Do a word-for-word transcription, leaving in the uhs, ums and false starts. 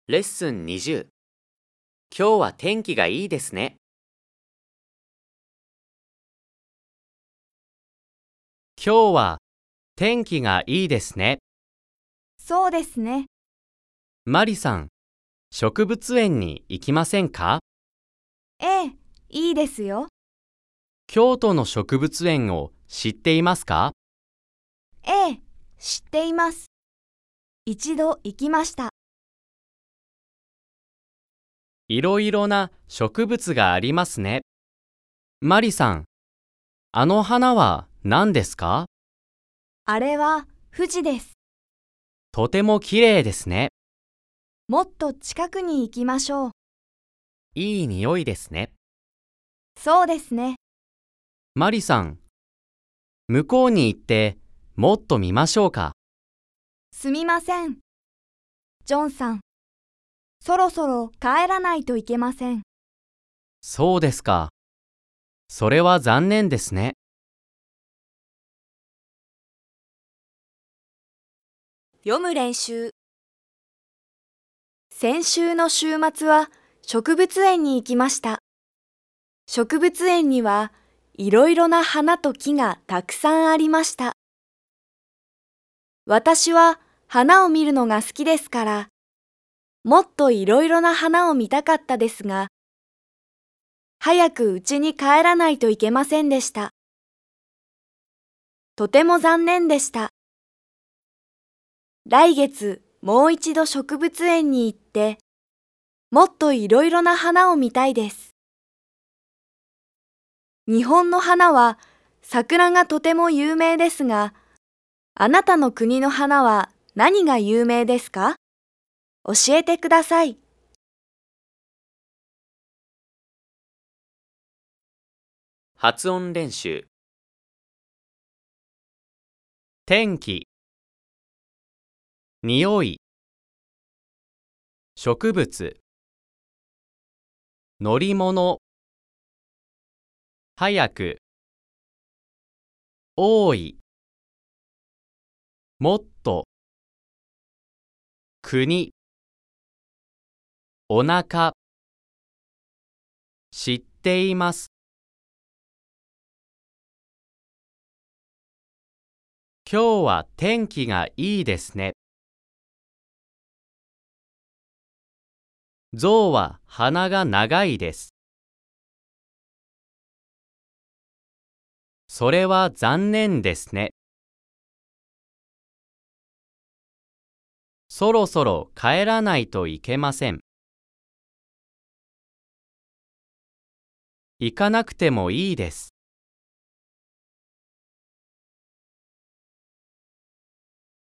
レッスンにじゅう。今日は天気がいいですね。 今日は天気がいいですね。 そうですね。 マリさん、植物園に行きませんか？ ええ、いいですよ。 京都の植物園を知っていますか？ ええ、知っています。一度行きました。 いろいろな植物がありますね。マリさん、あの花は何ですか？ あれは富士です。 とてもきれいですね。 もっと近くに行きましょう。 いい匂いですね。 そうですね。 マリさん、向こうに行ってもっと見ましょうか。 すみません。ジョンさん、そろそろ帰らないといけません。 そうですか。それは残念ですね。 読む練習。先週の週末は植物園に行きました。植物園にはいろいろな花と木がたくさんありました。私は花を見るのが好きですから、もっといろいろな花を見たかったですが、早く家に帰らないといけませんでした。とても残念でした。来月もう一度植物園に行って、もっといろいろな花を見たいです。日本の花は桜がとても有名ですが、あなたの国の花は何が有名ですか？教えてください。 発音練習。 天気、匂い、植物、乗り物、早く、多い、もっと、国、お腹、知っています。今日は天気がいいですね。象は鼻が長いです。それは残念ですね。そろそろ帰らないといけません。行かなくてもいいです。